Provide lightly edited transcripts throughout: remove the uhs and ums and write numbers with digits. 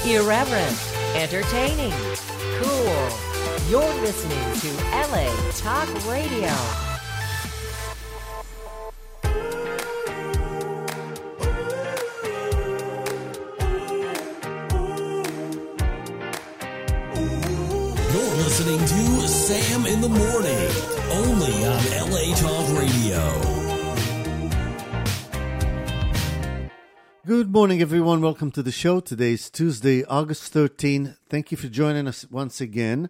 Irreverent, entertaining, cool. You're listening to LA Talk Radio. You're listening to Sam in the Morning, only on LA Talk Radio. Good morning, everyone. Welcome to the show. Today is Tuesday, August 13. Thank you for joining us once again.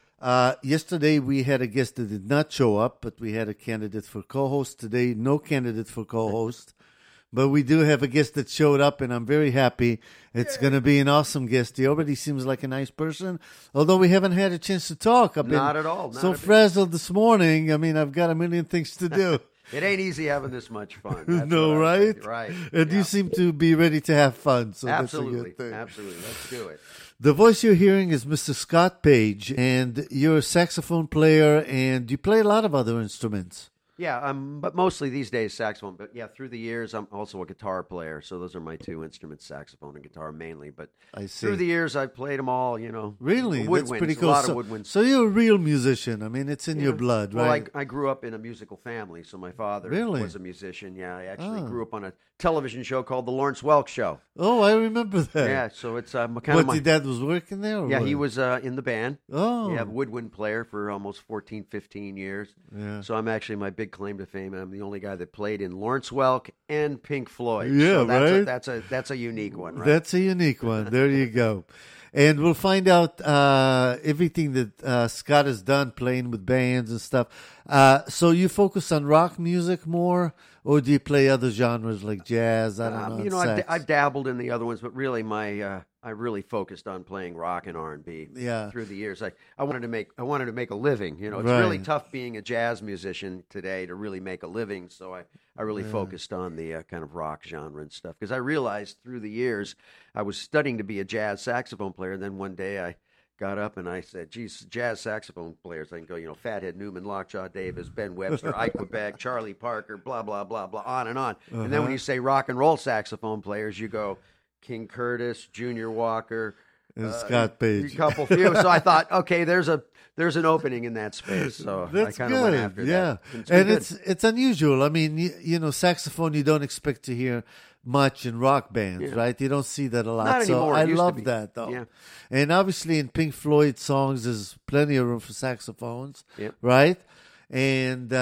Yesterday, we had a guest that did not show up, but we had a candidate for co-host. Today, no candidate for co-host. But we do have a guest that showed up, and I'm very happy. It's going to be an awesome guest. He already seems like a nice person, although we haven't had a chance to talk. I've been Not at all. so frazzled this morning. I mean, I've got a million things to do. It ain't easy having this much fun. That's No, what I right? think. Right. And Yeah. you seem to be ready to have fun, so Absolutely. that's a good thing. Absolutely. Let's do it. The voice you're hearing is Mr. Scott Page, and you're a saxophone player, and you play a lot of other instruments. Yeah, but mostly these days saxophone. But yeah, through the years, I'm also a guitar player. So those are my two instruments, saxophone and guitar mainly. But I see. through the years, I've played them all, you know. Really? That's Woodwinds, pretty cool. a lot so, of woodwinds. so you're a real musician. I mean, it's in your blood, right? Well, I grew up in a musical family, so my father Really? was a musician. Yeah, I actually Oh. grew up on a television show called The Lawrence Welk Show. Oh, I remember that. Yeah, so it's kind What, of my... your dad was working there? Or Yeah, what? he was in the band. Oh. Yeah, woodwind player for almost 14, 15 years. Yeah. So I'm actually, my big claim to fame, I'm the only guy that played in Lawrence Welk and Pink Floyd. Yeah, so that's right? that's a unique one, right? That's a unique one. There you go. And we'll find out everything that Scott has done playing with bands and stuff. So you focus on rock music more, or do you play other genres like jazz? I don't know. You know, sax? I've dabbled in the other ones, but really I really focused on playing rock and R&B Yeah. through the years. I wanted to make a living. You know, it's really Right. tough being a jazz musician today to really make a living. So I really focused on the kind of rock genre and stuff because I realized through the years I was studying to be a jazz saxophone player. Then one day I got up and I said, geez, jazz saxophone players. I can go, you know, Fathead Newman, Lockjaw Davis, Ben Webster, Ike Quebec, Charlie Parker, blah, blah, blah, blah, on and on. And then when you say rock and roll saxophone players, you go King Curtis, Junior Walker, And Scott Page. a couple few. So I thought, okay, there's an opening in that space. So That's I kind of went good. after Yeah, that. It's been and good. it's unusual. I mean, you know, saxophone you don't expect to hear much in rock bands, Yeah. right? You don't see that a lot. Not so anymore. I It used to love be. that though. Yeah. And obviously in Pink Floyd songs, there's plenty of room for saxophones, Yep. right? And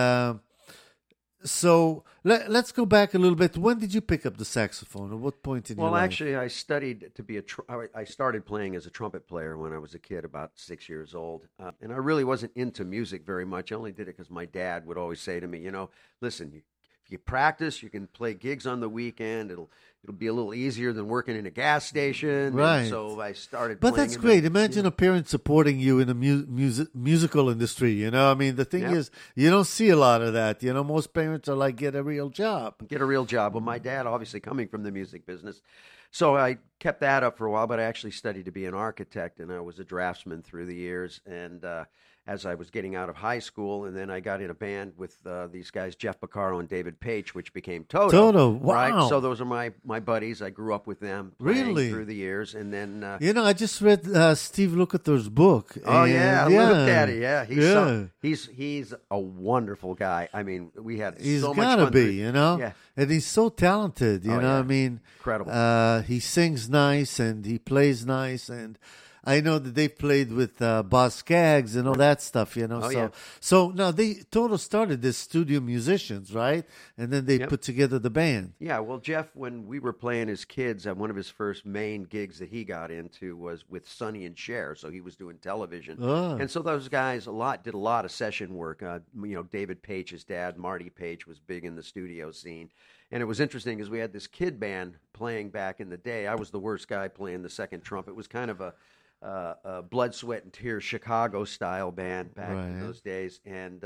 so let's go back a little bit. When did you pick up the saxophone? At what point in your Well, life? actually, I studied to be I started playing as a trumpet player when I was a kid, about 6 years old. And I really wasn't into music very much. I only did it because my dad would always say to me, you know, listen, if you practice, you can play gigs on the weekend. It'll be a little easier than working in a gas station. Right. And so I started But playing. that's in great. the- Imagine a parent supporting you in the musical industry. You know, I mean, the thing Yeah. is, you don't see a lot of that. You know, most parents are like, get a real job. Get a real job. Well, my dad, obviously coming from the music business. So I kept that up for a while, but I actually studied to be an architect, and I was a draftsman through the years. And as I was getting out of high school, and then I got in a band with these guys, Jeff Beccaro and David Page, which became Toto. Toto, Right? wow. So those are my buddies. I grew up with them playing Really? through the years. And then... You know, I just read Steve Lukather's book. Oh and, yeah, Little Daddy. Yeah, he's a wonderful guy. I mean, we had He's so much gotta fun. be, through- you know, Yeah, and he's so talented. You Oh, know, yeah. I mean, Incredible. He sings nice and he plays nice, and I know that they played with Boz Scaggs and all that stuff. You know, Oh, so yeah. so now they Toto started as studio musicians, right? And then they Yep. put together the band. Yeah, well, Jeff, when we were playing as kids, one of his first main gigs that he got into was with Sonny and Cher. So he was doing television, Oh. and so those guys did a lot of session work. You know, David Page's dad, Marty Page, was big in the studio scene, and it was interesting because we had this kid band playing back in the day. I was the worst guy playing the second trumpet. It was kind of a blood, sweat, and tears Chicago style band back in Right. those days, and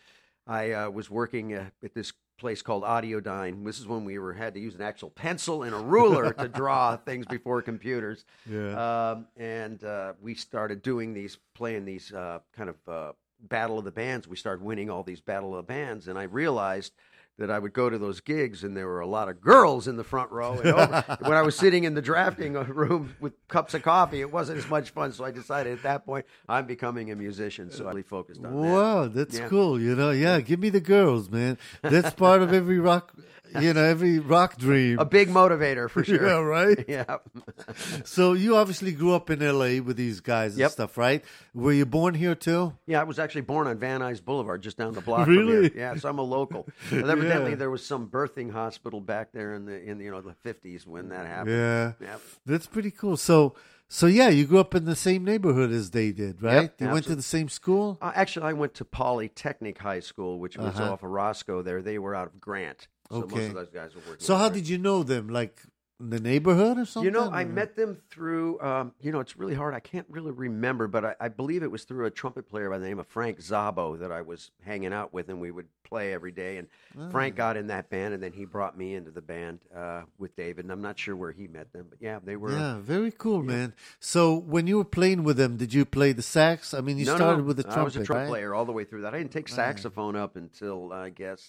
I was working at this place called Audiodyne. This is when we had to use an actual pencil and a ruler to draw things before computers. Yeah. And we started playing these kind of battle of the bands. We started winning all these battle of the bands, and I realized that I would go to those gigs and there were a lot of girls in the front row. And when I was sitting in the drafting room with cups of coffee, it wasn't as much fun. So I decided at that point I'm becoming a musician. So I really focused on that. Wow, that's cool. Yeah, give me the girls, man. That's part of every rock. Every rock dream. A big motivator for sure. Yeah, right? Yeah. So you obviously grew up in L.A. with these guys and stuff, right? Were you born here too? Yeah, I was actually born on Van Nuys Boulevard, just down the block Really? from here. Yeah, so I'm a local. And evidently there was some birthing hospital back there in the 50s when that happened. Yeah. Yep. That's pretty cool. So yeah, you grew up in the same neighborhood as they did, right? Yep, You went to the same school? Actually, I went to Polytechnic High School, which was off of Roscoe there. They were out of Grant. So most of those guys were working. So how did you know them? Like in the neighborhood or something? I met them through, it's really hard. I can't really remember, but I believe it was through a trumpet player by the name of Frank Zabo that I was hanging out with, and we would play every day. And Frank got in that band, and then he brought me into the band with David. And I'm not sure where he met them, but yeah, they were. Yeah, very cool, man. So when you were playing with them, did you play the sax? I mean, you started with the trumpet, I was a trumpet right? player all the way through that. I didn't take saxophone up until, I guess...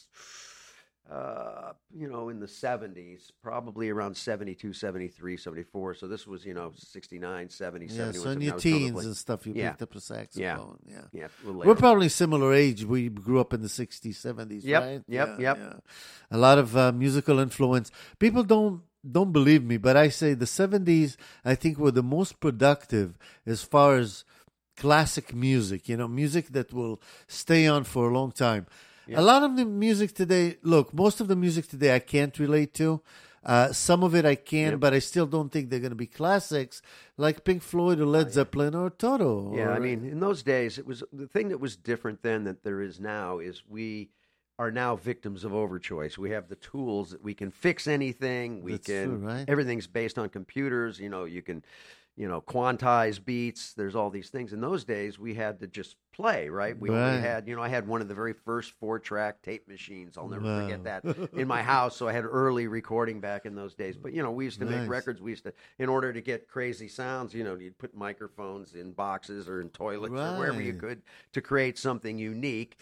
in the 70s, probably around 72, 73, 74. So this was, 69, 70, 71. So in your teens and stuff, you picked up a saxophone. Yeah. We're probably similar age. We grew up in the 60s, 70s, right? Yep. A lot of musical influence. People don't believe me, but I say the 70s, I think, were the most productive as far as classic music, music that will stay on for a long time. Yeah. A lot of the music today, most of the music today I can't relate to. Some of it I can, but I still don't think they're going to be classics like Pink Floyd or Led Zeppelin or Toto. Yeah, in those days, it was the thing that was different then that there is now is we are now victims of overchoice. We have the tools that we can fix anything. That's true, right? Everything's based on computers. You can, quantize beats. There's all these things. In those days, we had to just play, right? We only had, I had one of the very first 4-track tape machines. I'll never forget that in my house. So I had early recording back in those days. But, we used to make records. We used to, in order to get crazy sounds, you'd put microphones in boxes or in toilets or wherever you could to create something unique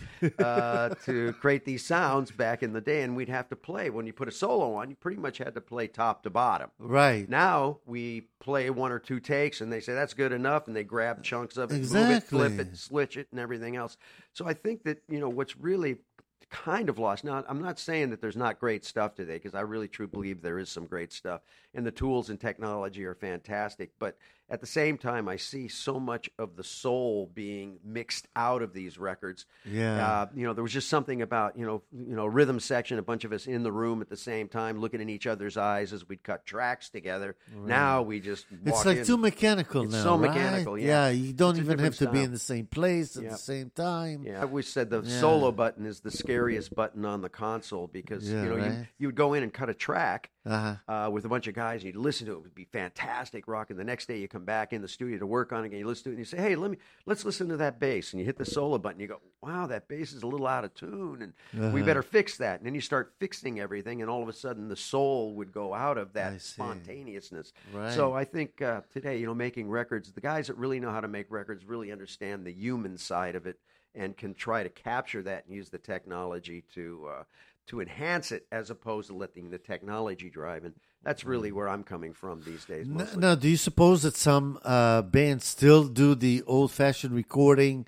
to create these sounds back in the day. And we'd have to play. When you put a solo on, you pretty much had to play top to bottom. Right. Now we play 1 or 2 takes and they say that's good enough, and they grab chunks of it, exactly. move it, flip it, switch it, and everything else. So I think that what's really kind of lost. Now, I'm not saying that there's not great stuff today, because I really truly believe there is some great stuff, and the tools and technology are fantastic. But at the same time, I see so much of the soul being mixed out of these records. Yeah. There was just something about, rhythm section, a bunch of us in the room at the same time, looking in each other's eyes as we'd cut tracks together. Right. Now we just walk It's like in. Too mechanical now, so right? mechanical, Yeah, you don't even have to style. be in the same place at the same time. Yeah, I always said the solo button is the scariest button on the console, because, you would go in and cut a track with a bunch of guys, and you'd listen to it. It would be fantastic rock, and the next day you come back in the studio to work on it again, you listen to it, and you say, hey, let's listen to that bass, and you hit the solo button, you go, wow, that bass is a little out of tune, and we better fix that. And then you start fixing everything, and all of a sudden the soul would go out of that spontaneousness. Right. So I think today, making records, the guys that really know how to make records really understand the human side of it and can try to capture that and use the technology to enhance it, as opposed to letting the technology drive. And that's really where I'm coming from these days. Now, do you suppose that some bands still do the old-fashioned recording,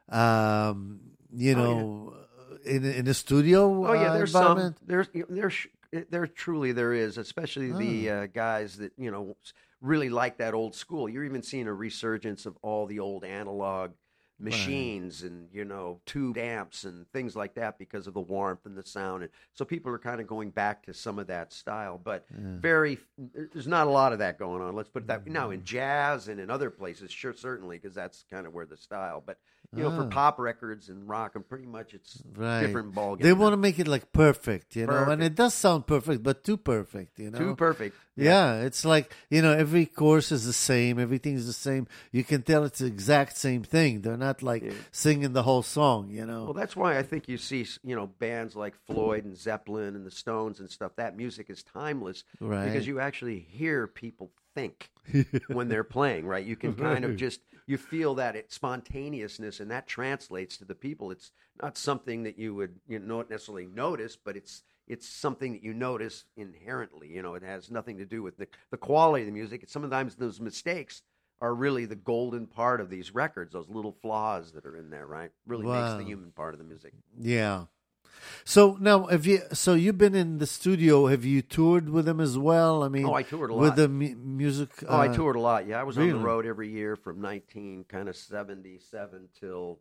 in a studio there's environment? There truly is, especially the guys that, really like that old school. You're even seeing a resurgence of all the old analog machines and, tube amps and things like that, because of the warmth and the sound. And so people are kind of going back to some of that style, but there's not a lot of that going on. Let's put it that way. Now in jazz and in other places, sure, certainly, because that's kind of where the style, but for pop records and rock, and pretty much it's different ballgame. They want to make it like perfect, and it does sound perfect, but too perfect, Too perfect. Yeah, it's like, every chorus is the same, everything is the same. You can tell it's the exact same thing. They're not like singing the whole song, Well, that's why I think you see, bands like Floyd and Zeppelin and the Stones and stuff. That music is timeless, right? Because you actually hear people think when they're playing, right? You can kind of you feel that spontaneousness, and that translates to the people. It's not something that you would not necessarily notice, but it's something that you notice inherently. It has nothing to do with the quality of the music. Sometimes those mistakes are really the golden part of these records, those little flaws that are in there, right? Really makes the human part of the music. Yeah. So now, you've been in the studio. Have you toured with them as well? I mean, I toured a lot with the music. I toured a lot. Yeah, I was really? on the road every year from 1977 till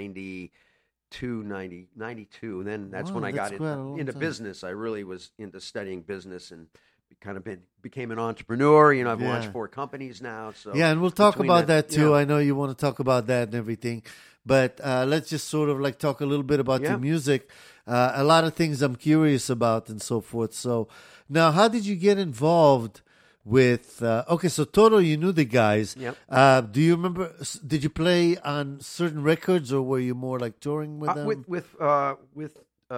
92, and then that's when I got into business. I really was into studying business and became an entrepreneur. I've launched 4 companies now. So and we'll talk about that too. I know you want to talk about that and everything, but let's just sort of like talk a little bit about your music. A lot of things I'm curious about and so forth. So now, how did you get involved with? So Toto, you knew the guys. Yep. Do you remember? Did you play on certain records, or were you more like touring with them? With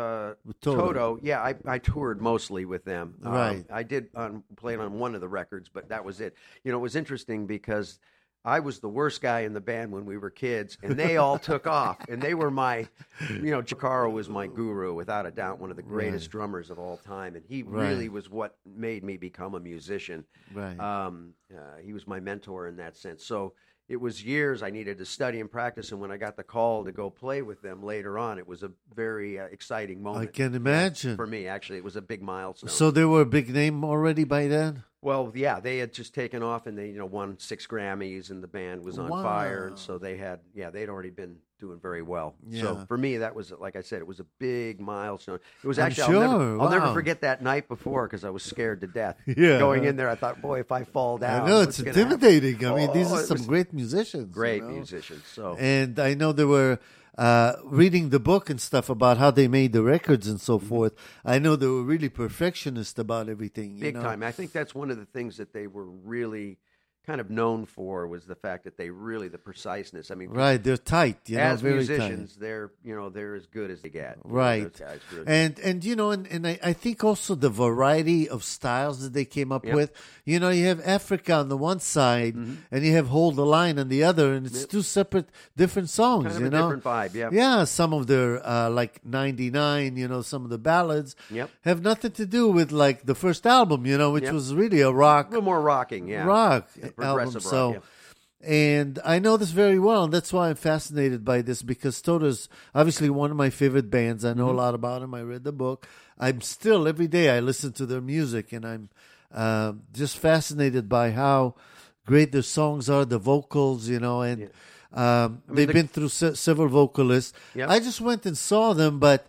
Toto, yeah, I toured mostly with them. Right. I did played on one of the records, but that was it. It was interesting because I was the worst guy in the band when we were kids, and they all took off, and they were my, Porcaro was my guru, without a doubt, one of the greatest drummers of all time, and he really was what made me become a musician. Right. He was my mentor in that sense. So it was years I needed to study and practice, and when I got the call to go play with them later on, it was a very exciting moment. I can imagine. For me, actually, it was a big milestone. So they were a big name already by then? Well, yeah, they had just taken off, and they won 6 Grammys, and the band was on fire, and so they'd already been doing very well. Yeah. So for me, that was, like I said, it was a big milestone. It was I'm actually, sure. I'll never forget that night before because I was scared to death. Yeah. Going in there, I thought, boy, if I fall down, I know, it's intimidating. Happen? I mean, these are it some was great musicians. Great musicians. So, and I know they were reading the book and stuff about how they made the records and so forth. I know they were really perfectionist about everything. Big time. I think that's one of the things that they were really kind of known for was the fact that they really, the preciseness. I mean, right, they're tight. As very musicians, tight. they're as good as they get. Right, those guys really. and I think also the variety of styles that they came up with. You have Africa on the one side, and you have Hold the Line on the other, and it's 2 separate, different songs. Kind of a different vibe. Yeah, yeah. Some of their like 99, some of the ballads have nothing to do with like the first album, which was really a rock, a little more rocking, rock. Progressive album. So, and I know this very well, and that's why I'm fascinated by this because Toto's obviously one of my favorite bands. I know a lot about them. I read the book. I'm still every day I listen to their music, and I'm just fascinated by how great their songs are, the vocals, and they've been through several vocalists. Yep. I just went and saw them, but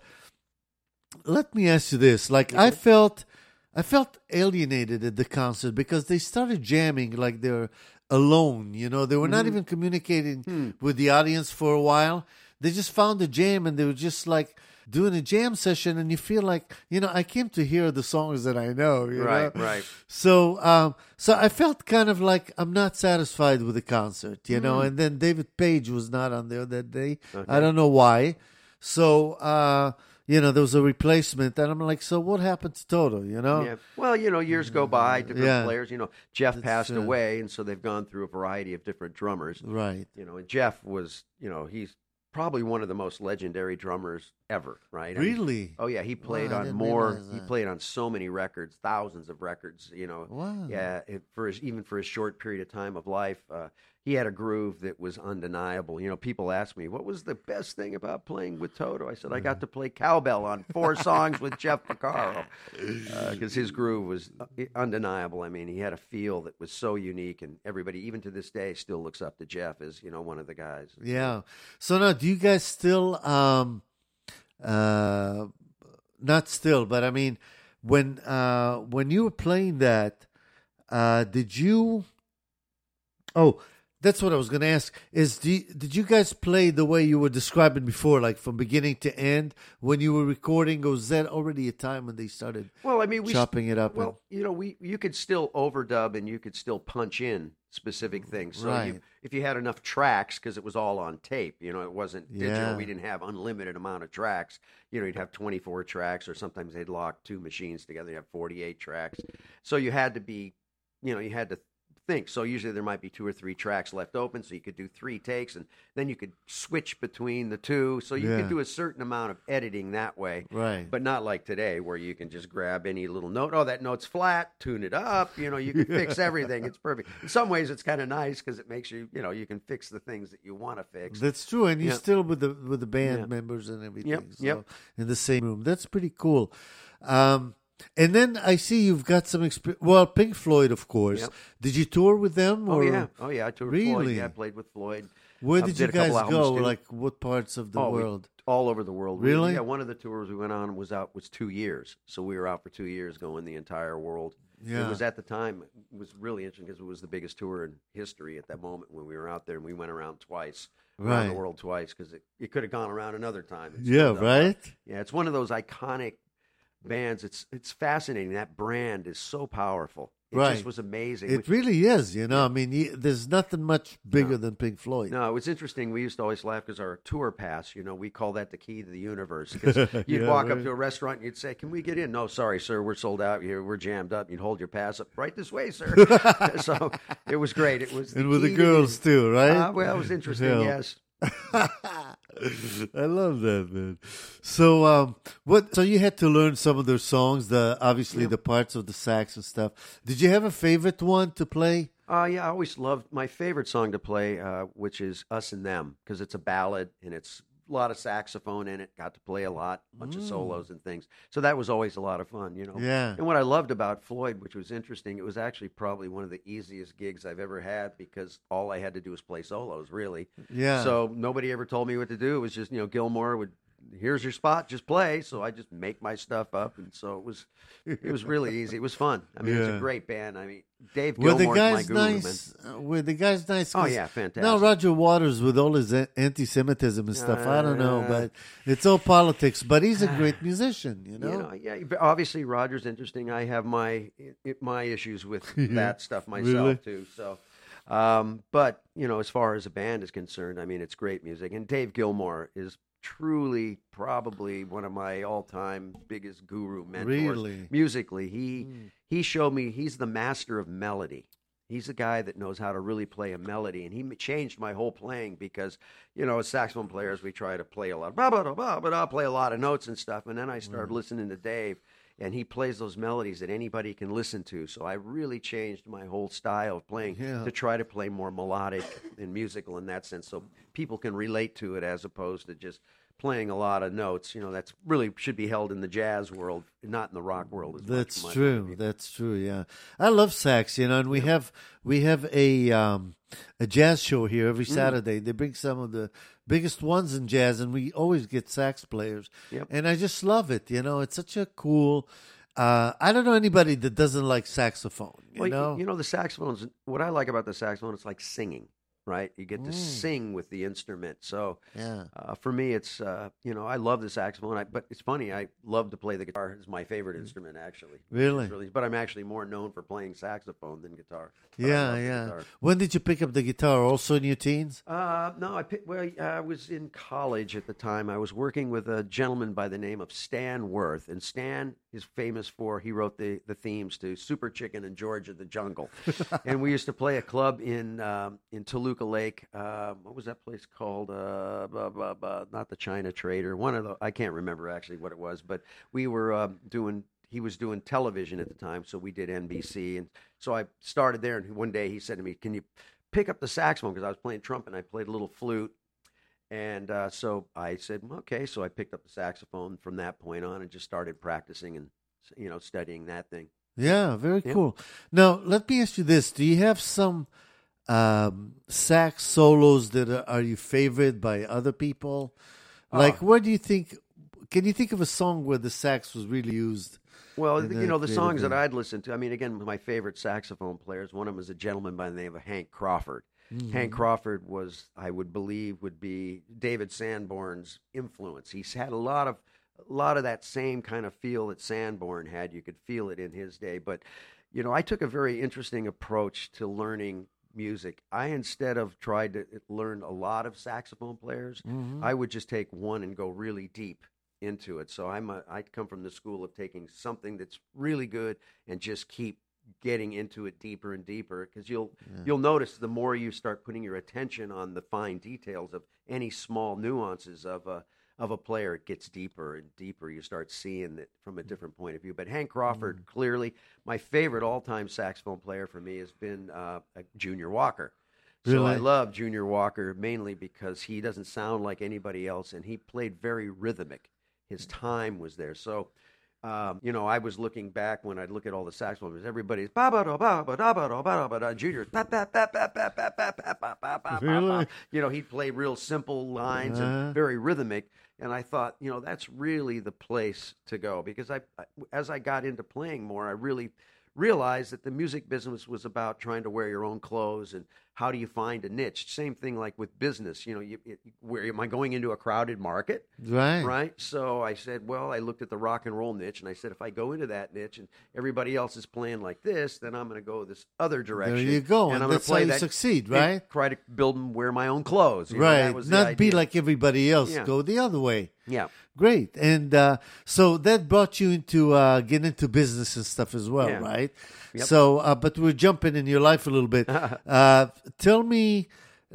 let me ask you this: like I felt alienated at the concert because they started jamming like they're alone. They were not even communicating with the audience for a while. They just found a jam and they were just like doing a jam session, and you feel like, I came to hear the songs that I know. Right. So, so I felt kind of like I'm not satisfied with the concert, and then David Page was not on there that day. Okay. I don't know why. So, there was a replacement, and I'm like, so what happened to Toto, Yeah. Well, years go by, different players. Jeff passed away, and so they've gone through a variety of different drummers. Right. And Jeff was, he's probably one of the most legendary drummers ever, right? Really? Oh, yeah. He played on more. He played on so many records, thousands of records, Wow. Yeah, even for his short period of time of life. He had a groove that was undeniable. People ask me, what was the best thing about playing with Toto? I said, I got to play cowbell on 4 songs with Jeff Porcaro because his groove was undeniable. I mean, he had a feel that was so unique, and everybody, even to this day, still looks up to Jeff as, one of the guys. Yeah. So now, do you guys still, not still, but I mean, when you were playing that, did you... Oh, that's what I was going to ask. Did you guys play the way you were describing before, like from beginning to end, when you were recording? Or was that already a time when they started chopping it up? Well, you could still overdub and you could still punch in specific things. So if you had enough tracks, because it was all on tape, it wasn't digital. We didn't have unlimited amount of tracks. You'd have 24 tracks, or sometimes they'd lock 2 machines together. You have 48 tracks. So you had to be, you had to think. So usually there might be 2 or 3 tracks left open, so you could do 3 takes, and then you could switch between the 2. So you could do a certain amount of editing that way. Right. But not like today where you can just grab any little note. Oh, that note's flat, tune it up. You can fix everything. It's perfect. In some ways, it's kind of nice because it makes you, you can fix the things that you want to fix. That's true. And you're still with the band members and everything. Yep. In the same room. That's pretty cool. And then I see you've got some experience. Well, Pink Floyd, of course. Yep. Did you tour with them? Oh, or? yeah. I toured with Floyd. Really? Yeah, I played with Floyd. Where did you did a couple guys albums, go? too. Like, what parts of the world? All over the world. Really? Yeah, one of the tours we went on was 2 years. So we were out for 2 years going the entire world. Yeah. It was at the time, it was really interesting because it was the biggest tour in history at that moment when we were out there, and we went around twice. Around the world twice because it could have gone around another time. Yeah, right? Yeah, it's one of those iconic bands. It's fascinating. That brand is so powerful. It just was amazing. It really is, I mean, there's nothing much bigger than Pink Floyd. No, it was interesting. We used to always laugh because our tour pass, we call that the key to the universe. Because you'd walk up to a restaurant and you'd say, "Can we get in?" "No, sorry, sir, we're sold out here. We're jammed up." You'd hold your pass up. "Right this way, sir." So it was great. It was, and with the girls too, right? Well, it was interesting. Yes. I love that, man. So, So you had to learn some of their songs, obviously the parts of the sax and stuff. Did you have a favorite one to play? Yeah, I always loved my favorite song to play, which is "Us and Them," because it's a ballad and it's a lot of saxophone in it. Got to play a bunch of solos and things. So that was always a lot of fun, Yeah. And what I loved about Floyd, which was interesting, it was actually probably one of the easiest gigs I've ever had because all I had to do was play solos, really. Yeah. So nobody ever told me what to do. It was just, Gilmore would, "Here's your spot, just play." So I just make my stuff up, and so it was really easy. It was fun. I mean, it was a great band. I mean, Dave Gilmore's my guru, nice? Were the guys nice? Oh yeah, fantastic. Now Roger Waters with all his anti-Semitism and stuff, I don't know, but it's all politics. But he's a great musician, Yeah, but obviously Roger's interesting. I have my issues with that stuff myself Really? too. So, but as far as a band is concerned, I mean, it's great music, and Dave Gilmour is truly probably one of my all-time biggest guru mentors. Really? Musically, he showed me he's the master of melody. He's a guy that knows how to really play a melody, and he changed my whole playing because, as saxophone players, we try to play a lot, but I'll play a lot of notes and stuff, and then I started listening to Dave, and he plays those melodies that anybody can listen to. So I really changed my whole style of playing to try to play more melodic and musical in that sense, so people can relate to it as opposed to just playing a lot of notes. That's really should be held in the jazz world, not in the rock world. That's true. That's true. Yeah, I love sax. And we have a jazz show here every Saturday. They bring some of the biggest ones in jazz, and we always get sax players. Yep. And I just love it. It's such a cool. I don't know anybody that doesn't like saxophone. You know, the saxophones. What I like about the saxophone, it's like singing. Right, you get to sing with the instrument. So, for me, it's I love the saxophone. But it's funny, I love to play the guitar. It's my favorite instrument, actually. Really? But I'm actually more known for playing saxophone than guitar. Yeah. Guitar. When did you pick up the guitar? Also in your teens? No, I was in college at the time. I was working with a gentleman by the name of Stan Worth, and Stan is famous for he wrote the themes to Super Chicken and George of the Jungle, and we used to play a club in Toluca Lake. What was that place called? Not the China Trader. One of the I can't remember actually what it was, but we were he was doing television at the time, so we did NBC, and so I started there. And one day he said to me, "Can you pick up the saxophone?" Because I was playing trumpet and I played a little flute. And so I said, okay. So I picked up the saxophone from that point on and just started practicing and, studying that thing. Yeah, very cool. Now, let me ask you this. Do you have some sax solos that are your favorite by other people? Like, where do you think, can you think of a song where the sax was really used? Well, the songs that I'd listen to, I mean, again, my favorite saxophone players, one of them is a gentleman by the name of Hank Crawford. Mm-hmm. Hank Crawford was, I would believe, would be David Sanborn's influence. He's had a lot of that same kind of feel that Sanborn had. You could feel it in his day. But, I took a very interesting approach to learning music. I, instead of tried to learn a lot of saxophone players, I would just take one and go really deep into it. So I come from the school of taking something that's really good and just keep getting into it deeper and deeper, because you'll notice the more you start putting your attention on the fine details of any small nuances of a player, it gets deeper and deeper. You start seeing it from a different point of view. But Hank Crawford, clearly, my favorite all-time saxophone player for me has been Junior Walker. So Really? I love Junior Walker mainly because he doesn't sound like anybody else, and he played very rhythmic. His time was there. So, I was looking back when I'd look at all the saxophones. Everybody's ba ba da ba ba da ba da ba da ba da. Junior's ba ba ba ba ba ba ba ba ba ba ba. Really? He'd play real simple lines and very rhythmic. And I thought, that's really the place to go, because as I got into playing more, I really realized that the music business was about trying to wear your own clothes and how do you find a niche. Same thing like with business. Where am I going into a crowded market? Right. So I said, I looked at the rock and roll niche, and I said, if I go into that niche and everybody else is playing like this, then I'm going to go this other direction. There you go. And I'm that's going to play how you succeed, right? Try to build and wear my own clothes. Right. That was the Not be idea. like everybody else. Yeah. Go the other way. Yeah. Great. And so that brought you into getting into business and stuff as well, Yeah. right? Yep. So, but we're jumping in your life a little bit. Tell me,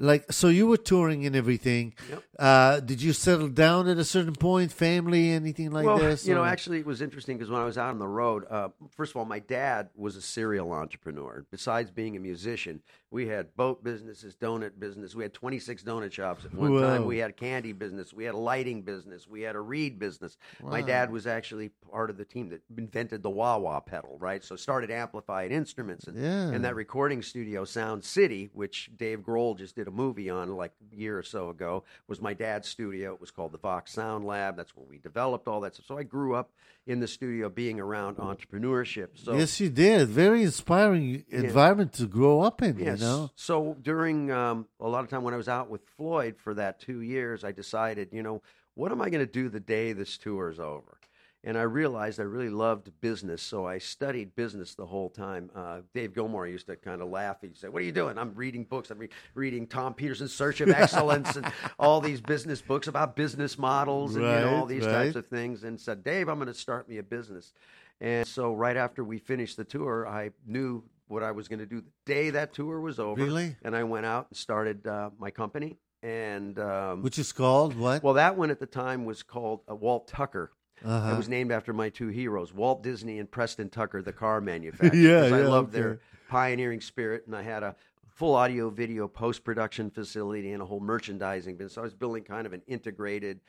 so you were touring and everything. Yep. Did you settle down at a certain point, family, anything like this? or- Actually, it was interesting because when I was out on the road, first of all, my dad was a serial entrepreneur. Besides being a musician, we had boat businesses, donut business. We had 26 donut shops at one Whoa. time. We had a candy business. We had a lighting business. We had a reed business. My dad was actually part of the team that invented the wah-wah pedal, right? So started Amplified Instruments. And that recording studio, Sound City, which Dave Grohl just did a movie on like a year or so ago, was my dad's studio. It was called the Vox Sound Lab. That's where we developed all that stuff. So I grew up in the studio being around entrepreneurship. So Yes, you did. Very inspiring environment to grow up in, yes. So during a lot of time when I was out with Floyd for that 2 years, I decided, what am I going to do the day this tour is over? And I realized I really loved business, so I studied business the whole time. Dave Gilmore used to kind of laugh. He'd say, "What are you doing?" I'm reading books. I'm reading Tom Peterson's Search of Excellence and all these business books about business models and all these types of things. And said, "Dave, I'm going to start me a business." And so right after we finished the tour, I knew what I was going to do the day that tour was over. Really? And I went out and started my company. And Which is called what? well, that one at the time was called Walt Tucker. Uh-huh. It was named after my two heroes, Walt Disney and Preston Tucker, the car manufacturer. Yeah, because I yeah, loved okay. their pioneering spirit, and I had a full audio video post-production facility and a whole merchandising business. So I was building kind of an integrated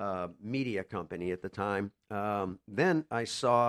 media company at the time. Then I saw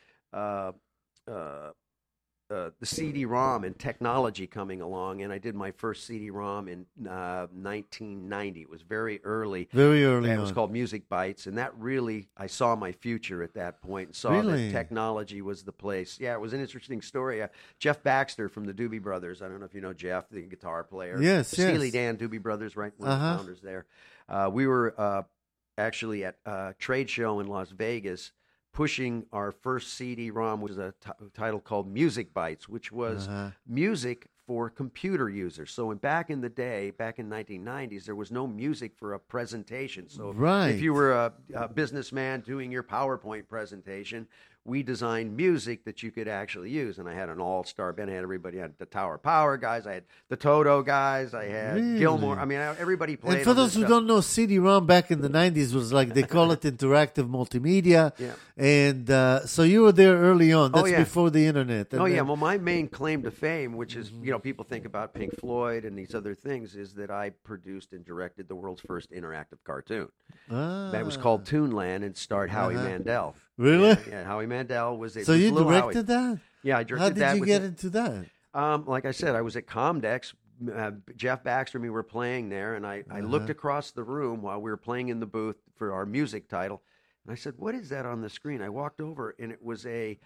the CD-ROM and technology coming along, and I did my first CD-ROM in 1990. It was very early. Very early It was on. called Music Bites, and that really, I saw my future at that point and saw Really? that technology was the place. Yeah, it was an interesting story. Jeff Baxter from the Doobie Brothers, I don't know if you know Jeff, the guitar player. Yes, the Steely yes. Dan Doobie Brothers, right? One of the founders there. We were actually at a trade show in Las Vegas pushing our first CD-ROM, which was a title called Music Bites, which was music for computer users. So back in the day, back in 1990s, there was no music for a presentation. So Right. if you were a businessman doing your PowerPoint presentation, we designed music that you could actually use. And I had an all-star band. I had everybody. I had the Tower Power guys. I had the Toto guys. I had Really? Gilmore. I mean, everybody played. And for on those this who stuff. don't know, CD-ROM back in the 90s was like, they call it interactive multimedia. Yeah. And so you were there early on. That's yeah. before the internet. And Oh, yeah. then- Well, my main claim to fame, which is, people think about Pink Floyd and these other things, is that I produced and directed the world's first interactive cartoon. That was called Toonland and starred Howie Mandel. Really? Yeah, Howie Mandel was. So you directed that? Yeah, I directed How did that. you with get the- into that? Like I said, I was at Comdex. Jeff Baxter and me were playing there, and I looked across the room while we were playing in the booth for our music title, and I said, "What is that on the screen?" I walked over, and it was a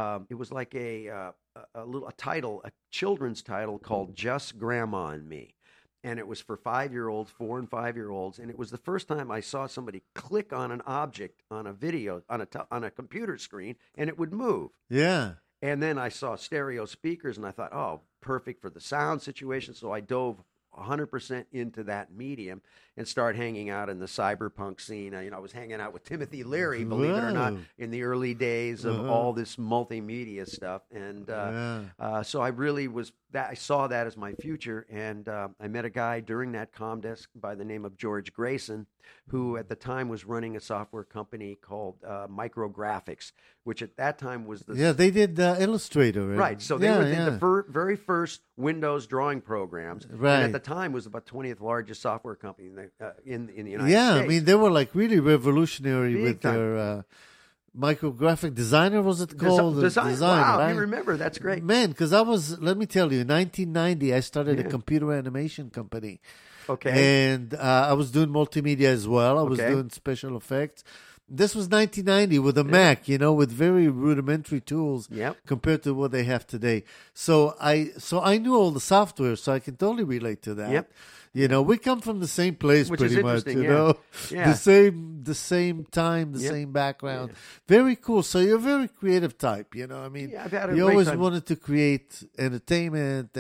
title, a children's title called "Just Grandma and Me." And it was for 5-year-olds, 4 and 5-year-olds, and it was the first time I saw somebody click on an object on a video on a computer screen, and it would move. Yeah. And then I saw stereo speakers, and I thought, oh, perfect for the sound situation. So I dove 100% into that medium and start hanging out in the cyberpunk scene. I was hanging out with Timothy Leary, believe it or not, in the early days of all this multimedia stuff. And so I really I saw that as my future. And I met a guy during that Comdesk by the name of George Grayson, who at the time was running a software company called Micrographics, which at that time was they did Illustrator. Right. So they were the very first Windows drawing programs. Right. And at the time was about 20th largest software company in the United States. Yeah, I mean, they were like really revolutionary Big with time. their micrographic designer, was it called? Design. Wow, right? you remember. That's great. Man, because let me tell you, in 1990, I started a computer animation company. Okay. And I was doing multimedia as well. I was doing special effects. This was 1990 with a Mac, with very rudimentary tools compared to what they have today. So I knew all the software, so I can totally relate to that. Yep. We come from the same place, Which pretty is much. interesting, yeah. The same time, the same background. Yeah. Very cool. So you're a very creative type. I mean, I've had a you great always time. wanted to create entertainment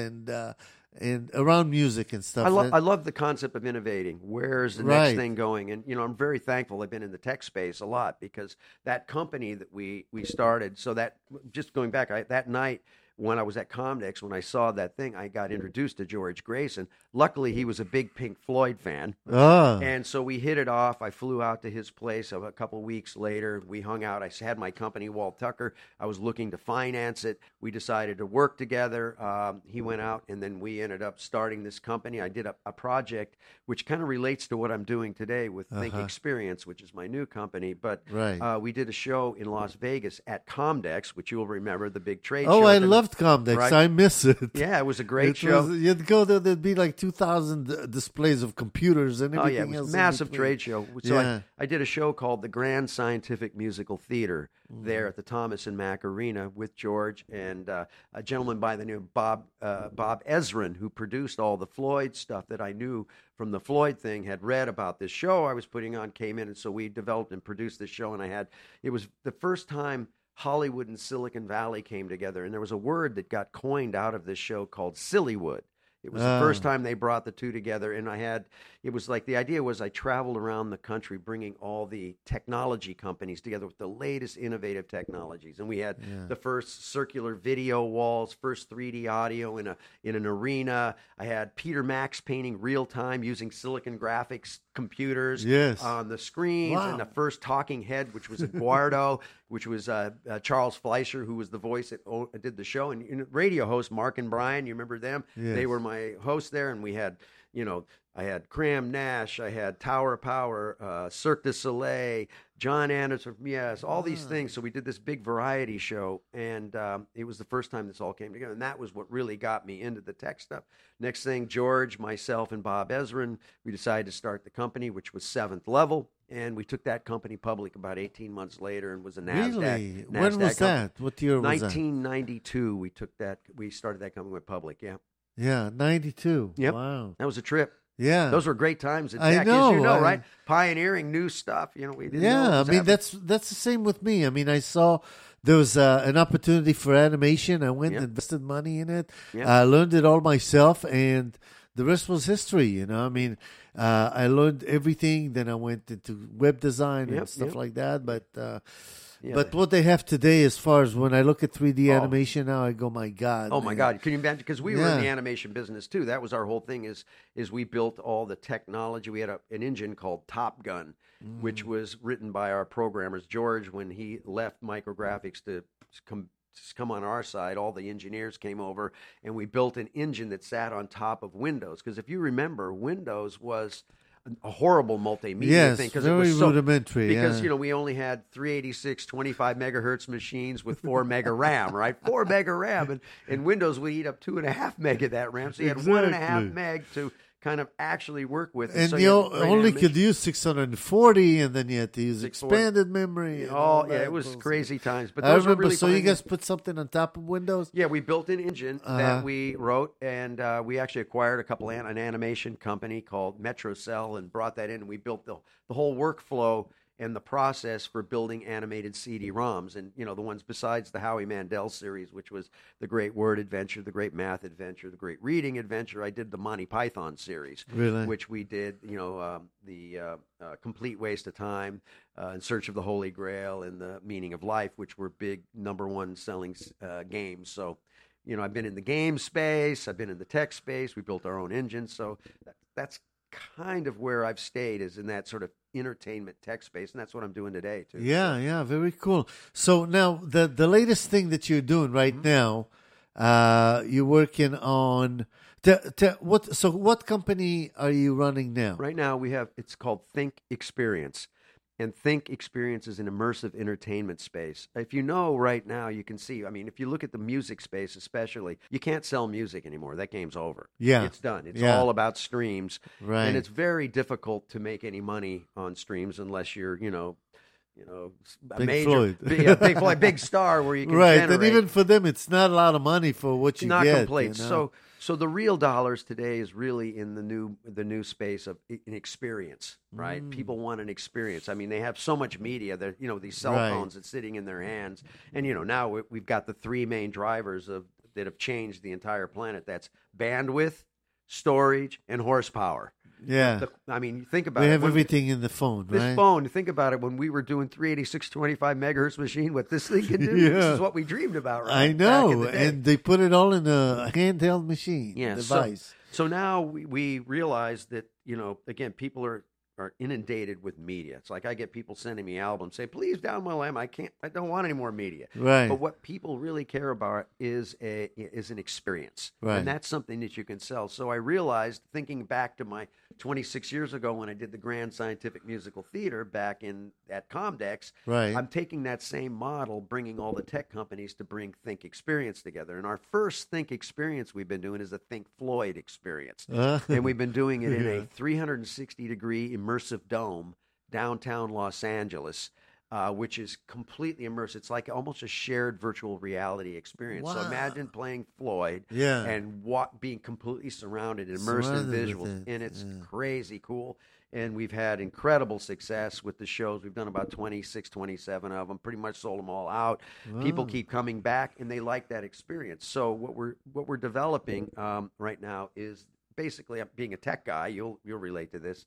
and around music and stuff. I love the concept of innovating. Where's the next Right. thing going? And I'm very thankful I've been in the tech space a lot, because that company that we started. So that, just going back, that night when I was at Comdex, when I saw that thing, I got introduced to George Grayson. Luckily, he was a big Pink Floyd fan. And so we hit it off. I flew out to his place a couple of weeks later. We hung out. I had my company, Walt Tucker. I was looking to finance it. We decided to work together. He went out, and then we ended up starting this company. I did a project which kind of relates to what I'm doing today with Think Experience, which is my new company. But we did a show in Las Vegas at Comdex, which you'll remember, the big trade show. Oh, I loved Comdex. Right? I miss it. Yeah, it was a great show. You'd go there, there'd be like 2,000 displays of computers and everything it was else. a massive in trade show. So Yeah. I did a show called the Grand Scientific Musical Theater there at the Thomas and Mack Arena with George and a gentleman by the name of Bob Ezrin, who produced all the Floyd stuff that I knew from the Floyd thing, had read about this show I was putting on, came in, and so we developed and produced this show. And it was the first time Hollywood and Silicon Valley came together, and there was a word that got coined out of this show called Sillywood. It was the first time they brought the two together, and it was like, the idea was I traveled around the country bringing all the technology companies together with the latest innovative technologies. And we had the first circular video walls, first 3D audio in an arena. I had Peter Max painting real time using Silicon Graphics computers on the screens, and the first talking head, which was Eduardo, which was Charles Fleischer, who was the voice that did the show, and radio host Mark and Brian. You remember them? Yes. They were my hosts there, and we had, I had Graham Nash, I had Tower of Power, Cirque du Soleil, John Anderson, all these things. So we did this big variety show, and it was the first time this all came together, and that was what really got me into the tech stuff. Next thing, George, myself, and Bob Ezrin, we decided to start the company, which was Seventh Level, and we took that company public about 18 months later and was a NASDAQ. Really? When was that? What year was that? 1992. We started that company, went public. Yeah, 92. Yep. Wow. That was a trip. Yeah. Those were great times at I tech, know, as you know, right? Pioneering new stuff. We didn't know Yeah, what I was mean, happening. that's the same with me. I mean, I saw there was an opportunity for animation. I went and invested money in it. Yep. I learned it all myself, and the rest was history, I mean, I learned everything. Then I went into web design and stuff like that. But what they have today, as far as when I look at 3D animation now, I go, my God. Oh, my man. God. Can you imagine? Because we were in the animation business, too. That was our whole thing is we built all the technology. We had an engine called Top Gun, which was written by our programmers. George, when he left Micrographics to come on our side, all the engineers came over, and we built an engine that sat on top of Windows. Because if you remember, Windows was a horrible multimedia thing because it was so rudimentary. Because we only had 386 25 megahertz machines with 4 mega RAM, right? 4 mega RAM, and Windows would eat up 2.5 meg of that RAM, so you had 1.5 meg to kind of actually work with. And so you had great only animation. could use 640, and then you had to use expanded memory. It was crazy times. But I those were remember. really So you fun. guys put something on top of Windows? Yeah, we built an engine that we wrote, and we actually acquired an animation company called Metrocell and brought that in, and we built the whole workflow and the process for building animated CD-ROMs, and the ones besides the Howie Mandel series, which was the Great Word Adventure, the Great Math Adventure, the Great Reading Adventure. I did the Monty Python series, Really? which we did, the Complete Waste of Time, In Search of the Holy Grail, and The Meaning of Life, which were big number one selling games. So, I've been in the game space, I've been in the tech space. We built our own engine, so that's kind of where I've stayed, is in that sort of entertainment tech space, and that's what I'm doing today too. Yeah, very cool. So now the latest thing that you're doing right now, you're working on what company are you running now? Right now it's called Think Experience. And Think Experience is an immersive entertainment space. If right now, you can see, if you look at the music space especially, you can't sell music anymore. That game's over. Yeah. It's done. It's all about streams. Right. And it's very difficult to make any money on streams unless you're, a Pink major, Floyd. Big Floyd, big star where you can right, generate. and even for them, it's not a lot of money for what you Not get. complete. So the real dollars today is really in the new space of an experience, right? People want an experience. They have so much media that these cell phones that's sitting in their hands, and now we've got the three main drivers that have changed the entire planet. That's bandwidth, storage, and horsepower. Yeah. Think about it. We have everything in the phone, right? This phone, think about it. When we were doing 386, 25 megahertz machine, what this thing can do, This is what we dreamed about, right? I know. Back in the day. And they put it all in a handheld machine, device. So now we realize that, again, people are inundated with media. It's like I get people sending me albums, say, please download them. I don't want any more media. Right. But what people really care about is an experience. Right. And that's something that you can sell. So I realized, thinking back to my 26 years ago when I did the Grand Scientific Musical Theater back at Comdex, Right. I'm taking that same model, bringing all the tech companies to bring Think Experience together. And our first Think Experience we've been doing is a Think Floyd experience. And we've been doing it in a 360-degree immersive dome downtown Los Angeles, which is completely immersive. It's like almost a shared virtual reality experience. Wow. So imagine playing Floyd and being completely surrounded, immersed in visuals. And it's crazy cool. And we've had incredible success with the shows. We've done about 26, 27 of them, pretty much sold them all out. Wow. People keep coming back, and they like that experience. So what we're developing right now is basically, being a tech guy, you'll relate to this,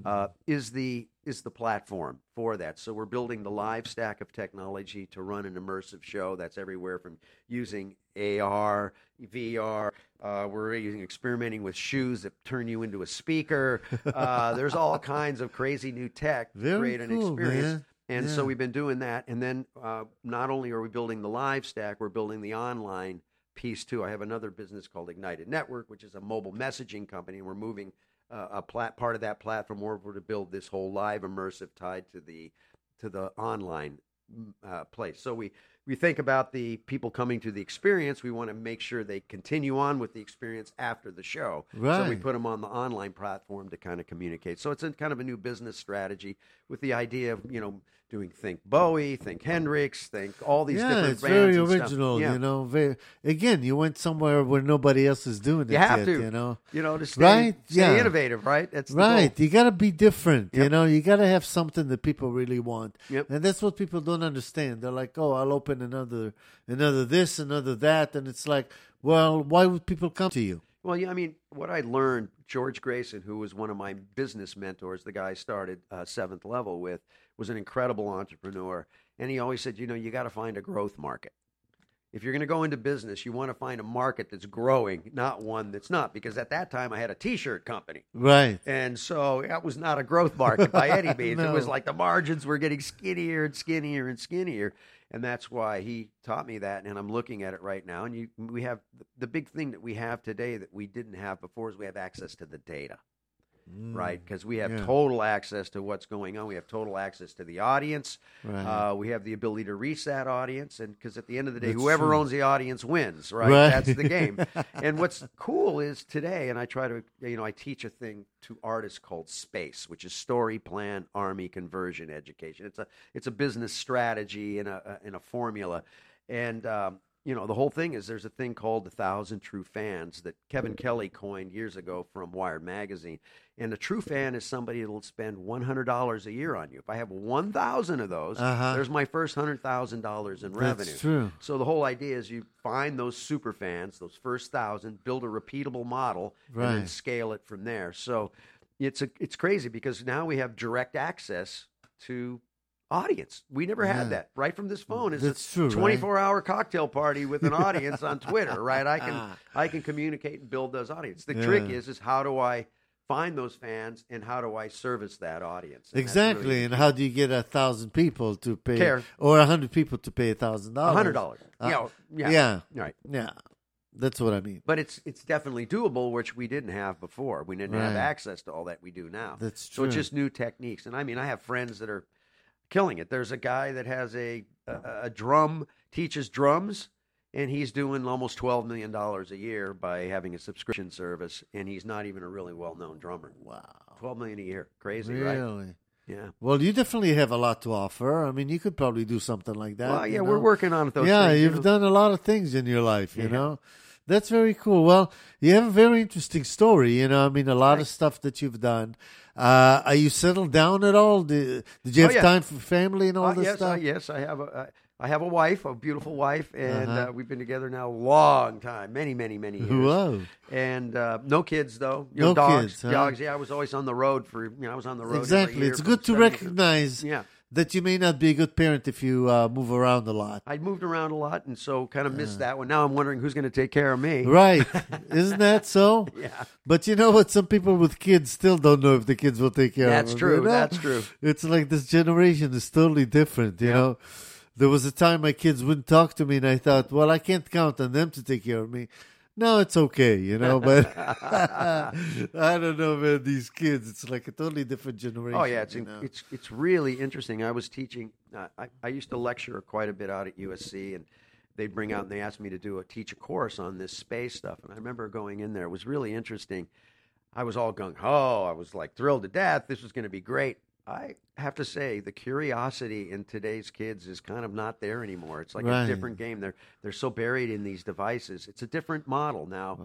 is the platform for that. So we're building the live stack of technology to run an immersive show that's everywhere from using AR, VR. We're experimenting with shoes that turn you into a speaker. There's all kinds of crazy new tech to create an experience. Man. And so we've been doing that. And then not only are we building the live stack, we're building the online piece too. I have another business called Ignited Network, which is a mobile messaging company, and we're moving part of that platform over to build this whole live immersive tied to the online place. So we think about the people coming to the experience. We want to make sure they continue on with the experience after the show. Right. So we put them on the online platform to kind of communicate. So it's kind of a new business strategy with the idea of doing Think Bowie, Think Hendrix, Think all these different it's bands. very and original. stuff. Again, you went somewhere where nobody else is doing it. You have yet, to, to stay, Right? stay innovative, right? That's the right. goal. You got to be different. Yep. You got to have something that people really want. Yep. And that's what people don't understand. They're like, oh, I'll open another this, another that. And it's like, well, why would people come to you? Well, what I learned, George Grayson, who was one of my business mentors, the guy I started Seventh Level with, was an incredible entrepreneur. And he always said, you got to find a growth market. If you're going to go into business, you want to find a market that's growing, not one that's not. Because at that time, I had a T-shirt company. Right. And so that was not a growth market by any means. No. It was like the margins were getting skinnier and skinnier and skinnier. And that's why he taught me that, and I'm looking at it right now. And we have the big thing that we have today that we didn't have before is we have access to the data, right? Because we have total access to what's going on. We have total access to the audience. Right. We have the ability to reach that audience, and because at the end of the day, That's whoever true. owns the audience wins, right? Right. That's the game. And what's cool is today, and I try to, I teach a thing to artists called SPACE, which is Story Plan Army Conversion Education. It's a business strategy in a formula, and the whole thing is there's a thing called 1,000 True Fans that Kevin Kelly coined years ago from Wired Magazine. And a true fan is somebody that will spend $100 a year on you. If I have 1,000 of those, there's my first $100,000 in revenue. That's true. So the whole idea is you find those super fans, those first 1,000, build a repeatable model, and then scale it from there. So it's crazy because now we have direct access to audience. We never had that. Right from this phone is a 24-hour cocktail party with an audience on Twitter, right? I can communicate and build those audiences. The trick is how do I find those fans and how do I service that audience? And exactly. Really and how do you get 1,000 people to pay or 100 people to pay $1,000? $100. Yeah. Right. Yeah. That's what I mean. But it's definitely doable, which we didn't have before. We didn't have access to all that we do now. That's So true. it's just new techniques. And I mean, I have friends that are killing it. There's a guy that has a drum, teaches drums, and he's doing almost $12 million a year by having a subscription service, and he's not even a really well-known drummer. Wow. $12 million a year. Crazy, really? right? Yeah. Well, you definitely have a lot to offer. I mean, you could probably do something like that. Well, yeah, we're working on it, those yeah, things. you've done a lot of things in your life, you know. That's very cool. Well, you have a very interesting story, you know. I mean, a lot of stuff that you've done. Are you settled down at all? Did you have time for family and all this stuff? Yes, I have a wife, a beautiful wife, and we've been together now a long time, many, many, many years. Whoa. And no kids, though. No dogs, kids, huh? dogs. Yeah, I was always on the road I was on the road. Exactly. Every year It's good to recognize that you may not be a good parent if you move around a lot. I moved around a lot, and so kind of missed that one. Now I'm wondering who's going to take care of me. Right. Isn't that so? Yeah. But you know what? Some people with kids still don't know if the kids will take care of them. That's true. You know? That's true. It's like this generation is totally different, you know. There was a time my kids wouldn't talk to me, and I thought, well, I can't count on them to take care of me. No, it's okay, you know, but I don't know, man, these kids, it's like a totally different generation. Oh, yeah, it's really interesting. I was teaching, I used to lecture quite a bit out at USC, and they'd bring out and they asked me to teach a course on this space stuff, and I remember going in there. It was really interesting. I was all gung-ho. I was like thrilled to death. This was going to be great. I have to say the curiosity in today's kids is kind of not there anymore. It's like a different game. They're so buried in these devices. It's a different model now.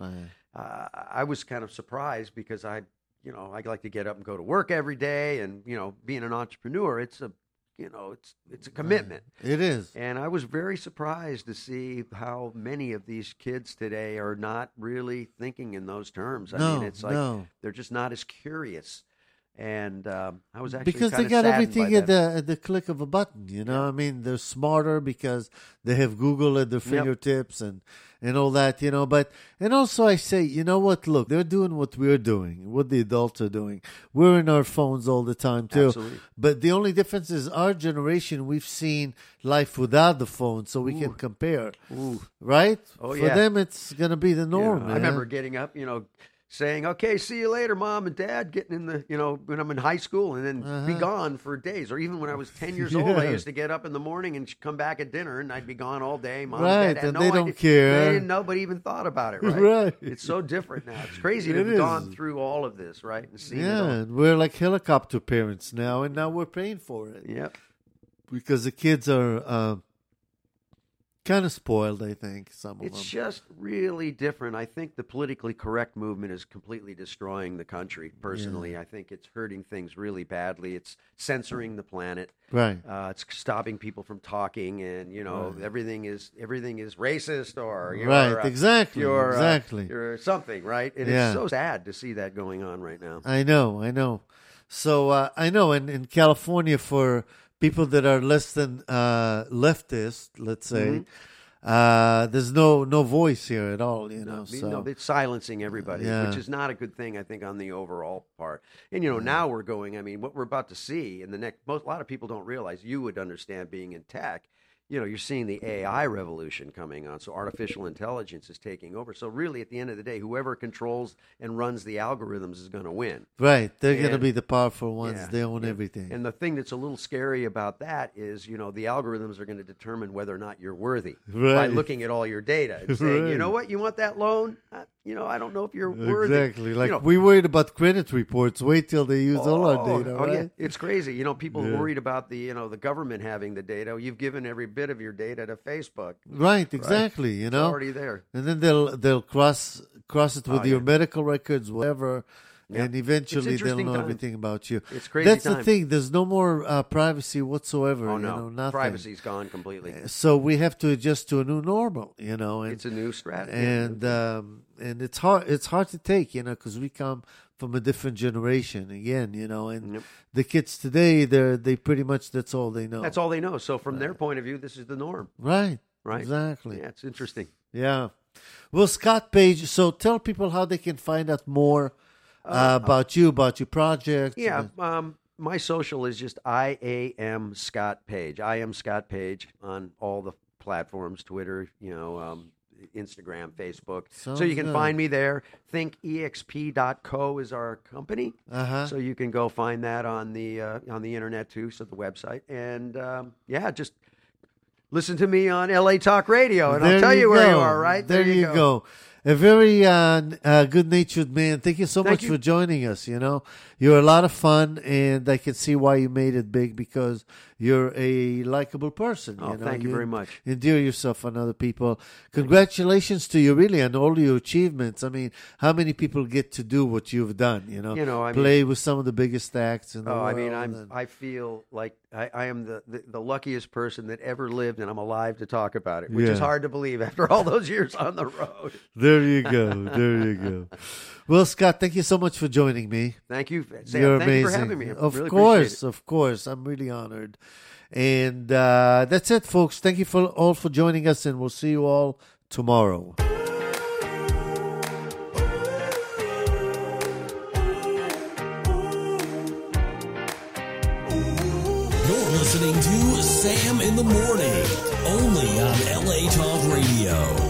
I was kind of surprised because I like to get up and go to work every day, and being an entrepreneur, it's a commitment. It is. And I was very surprised to see how many of these kids today are not really thinking in those terms. I mean, it's like they're just not as curious. And I was actually because they got everything at the click of a button, you know. I mean, they're smarter because they have Google at their fingertips and all that, you know. But and also I say, you know what? Look, they're doing what we're doing, what the adults are doing. We're in our phones all the time too. Absolutely. But the only difference is our generation. We've seen life without the phone, so we can compare, right? Oh, For them, it's gonna be the norm. I remember getting up, saying, okay, see you later, Mom and Dad, getting in the, when I'm in high school, and then be gone for days. Or even when I was 10 years old, I used to get up in the morning and come back at dinner, and I'd be gone all day. Mom and Dad had and they don't care. They didn't know, but even thought about it, right? Right. It's so different now. It's crazy to have gone through all of this, right? And seen it all. And we're like helicopter parents now, and now we're paying for it. Yep. Because the kids are kind of spoiled, I think, some of them. It's just really different. I think the politically correct movement is completely destroying the country, personally. I think it's hurting things really badly. It's censoring the planet. Right. It's stopping people from talking, and, everything is racist, or exactly. You're something, right? And it's so sad to see that going on right now. I know. So I know in California, for people that are less than leftist, let's say, there's no voice here at all, No, it's silencing everybody, which is not a good thing, I think, on the overall part. And, now we're going, I mean, what we're about to see in the next, a lot of people don't realize, you would understand being in tech, you're seeing the AI revolution coming on. So artificial intelligence is taking over. So really, at the end of the day, whoever controls and runs the algorithms is going to win. Right. They're going to be the powerful ones. They own everything. And the thing that's a little scary about that is, the algorithms are going to determine whether or not you're worthy by looking at all your data and saying, you know what, you want that loan? I don't know if you're worthy. Exactly. Like we worried about credit reports. Wait till they use all our data, right? Yeah. It's crazy. People worried about the government having the data. You've given every bit of your data to Facebook. Right, exactly. You It's know, already there. and then they'll cross it with your medical records, whatever. Yep. And eventually It's they'll interesting know time. everything about you. It's crazy That's the time. thing. There's no more privacy whatsoever. Oh, You no. know, nothing. Privacy's gone completely. So we have to adjust to a new normal. You know, and It's a new strategy. and it's hard. It's hard to take. You know, because we come from a different generation again. You know, and Yep. the kids today, they pretty much that's all they know. That's all they know. So from their point of view, this is the norm. Right. Right. Exactly. Yeah, it's interesting. Yeah. Well, Scott Page, so tell people how they can find out more about you, about your project. Yeah, my social is just I am Scott Page. I am Scott Page on all the platforms, Twitter, Instagram, Facebook. Sounds so you can good. find me there. ThinkEXP.co is our company. Uh-huh. So you can go find that on the internet too, so the website. And just listen to me on LA Talk Radio, and I'll There tell you where go. you are, right? There you go. A very good-natured man. Thank you so Thank much you. for joining us. You know, you're a lot of fun, and I can see why you made it big because you're a likable person. Oh, you know? thank you very much. Endear yourself on other people. Congratulations to you, really, on all your achievements. I mean, how many people get to do what you've done? You know, play with some of the biggest acts in the world. I feel like I am the luckiest person that ever lived, and I'm alive to talk about it, which is Yeah. hard to believe after all those years on the road. There you go. There you go. Well, Scott, thank you so much for joining me. Thank you, Sam. You're Thank amazing. you for having me. I Of really course, appreciate of course. I'm really honored. And that's it, folks. Thank you all for joining us, and we'll see you all tomorrow. You're listening to Sam in the Morning, only on LA Talk Radio.